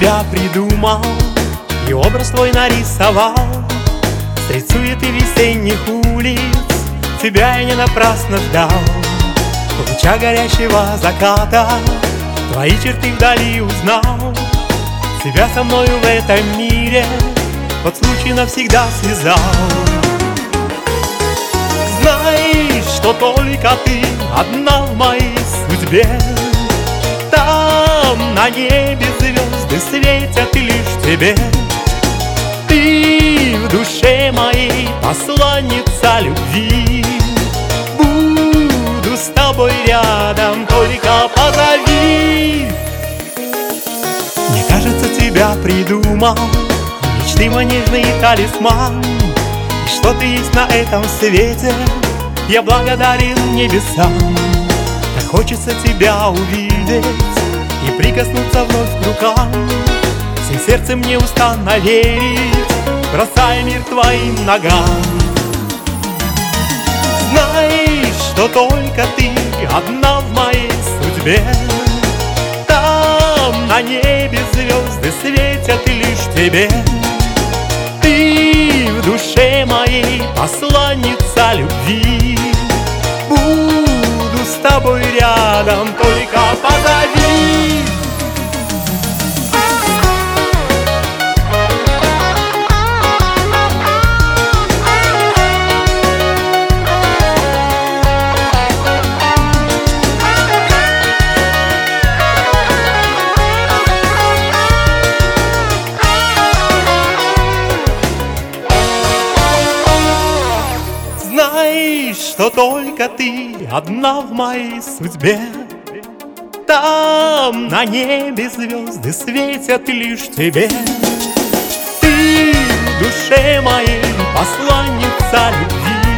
тебя придумал и образ твой нарисовал. Средь суеты весенних улиц тебя я не напрасно ждал. В лучах горящего заката твои черты вдали узнал. Тебя со мною в этом мире под случай навсегда связал. Знай, что только ты одна в моей судьбе. Там на небе звезды светят лишь тебе. Ты в душе моей посланница любви. Буду с тобой рядом, только позови. Мне кажется, тебя придумал мечты мой нежный талисман. И что ты есть на этом свете, я благодарен небесам. Так хочется тебя увидеть и прикоснуться вновь к рукам. Всем сердцем неустанно верить, бросая мир твоим ногам. Знай, что только ты одна в моей судьбе. Там на небе звезды светят лишь тебе. Ты в душе моей посланница любви. Буду с тобой рядом, только позови. Знай, что только ты одна в моей судьбе. Там на небе звезды светят лишь тебе. Ты в душе моей посланница любви.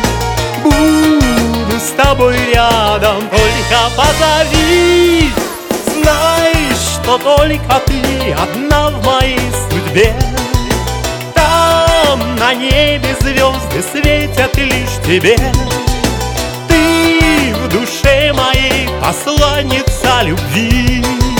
Буду с тобой рядом, только позови. Знай, что только ты одна в моей судьбе. Там на небе звезды светят лишь тебе. Ты в душе моей посланница любви.